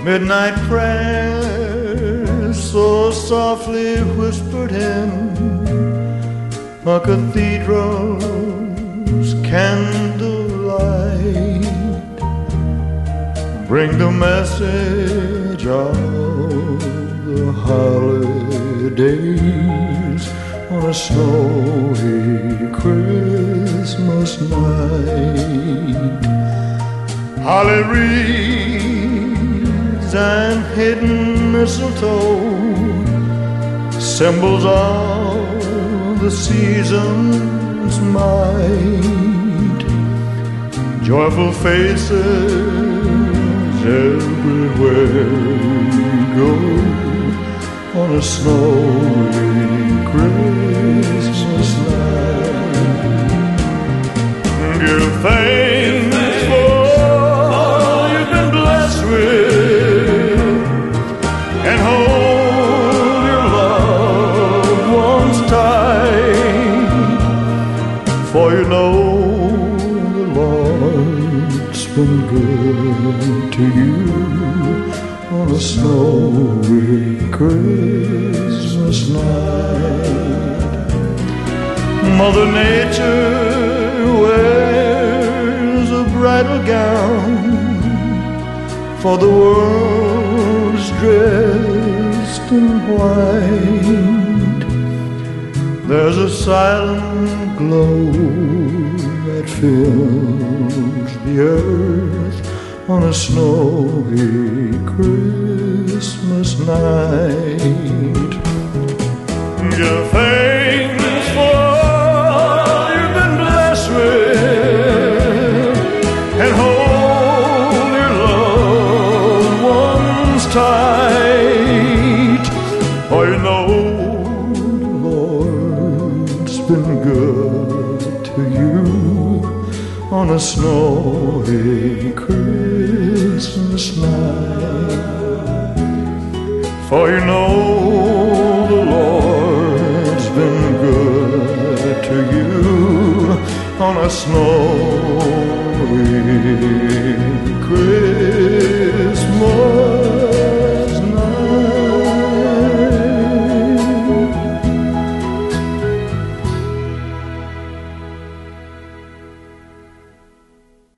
Midnight prayers so softly whispered in a cathedral's candlelight bring the message of the holidays on a snowy Christmas night. Holly wreaths and hidden mistletoe, symbols of the season's might, joyful faces everywhere we go on a snowy Christmas night. Give thanks for all you've been blessed with, and hold your loved ones tight, for you know the Lord's been good to you on a snowy Christmas night. Mother Nature wears a bridal gown, for the world's dressed in white. There's a silent glow that fills the earth on a snowy Christmas night. Give thanks for all you've been blessed with, and hold your loved ones tight, for you know the Lord's been good to you on a snowy Christmas night. For you know the Lord's been good to you on a snowy Christmas